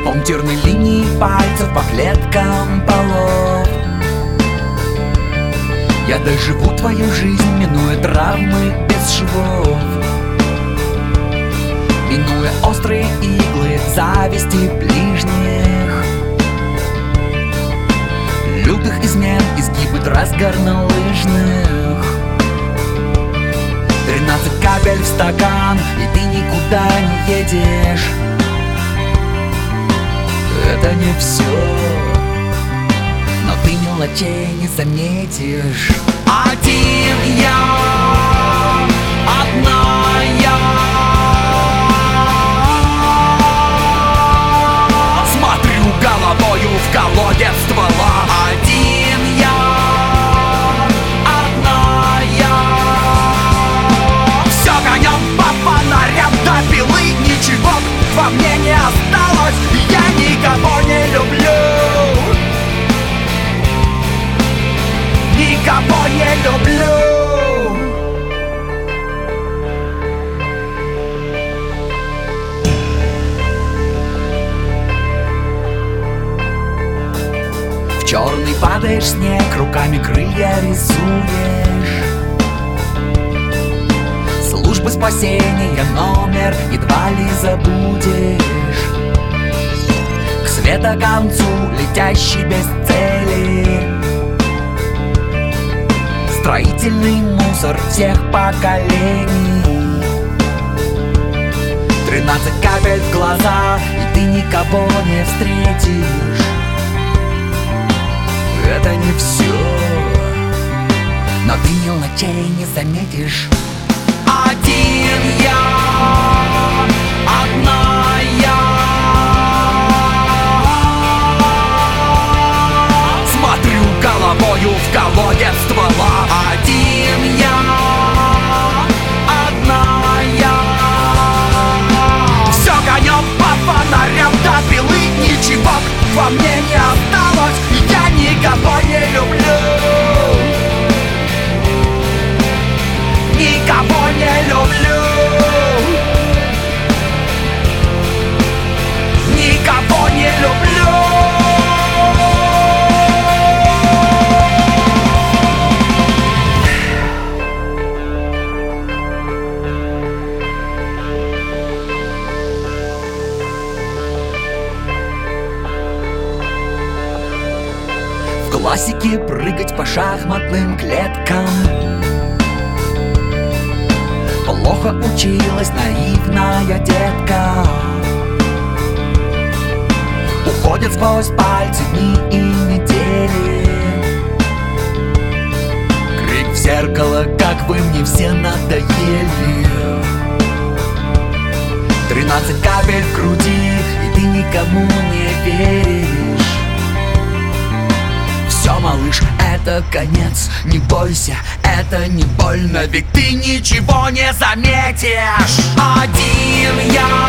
Пунктирной линии пальцев по клеткам полов. Я доживу твою жизнь, минуя травмы без швов, минуя острые иглы зависти ближних, лютых измен, изгибы трасс горнолыжных. 13 капель в стакан, и ты никуда не едешь. Это не все, но ты мелочей не заметишь. Один я, одна я. Смотрю головою в колодец ствола. Один я, одна я. Все гонем по фонарям до пилы, ничего во мне не осталось. Я никого не люблю, никого не люблю. В черный падаешь снег, руками крылья рисуешь. Службы спасения номер едва ли забудешь. К светоконцу летящий без цели, строительный мусор всех поколений. 13 капель в глаза, и ты никого не встретишь. Это не все, но ты мелочей не заметишь. Один я, одна я. Смотрю головою в колодец ствола. Один я, одна я. Все гонем по фонарям до пилы, ничего во мне не осталось. Я никого не люблю, никого не люблю, никого не люблю. В классике прыгать по шахматным клеткам плохо училась наивная детка. Уходят сквозь пальцы дни и недели. Крик в зеркало, как вы мне все надоели. 13 капель в груди, и ты никому не веришь. Все, малыш, это конец, не бойся, это не больно, ведь ты ничего не заметишь. Один я.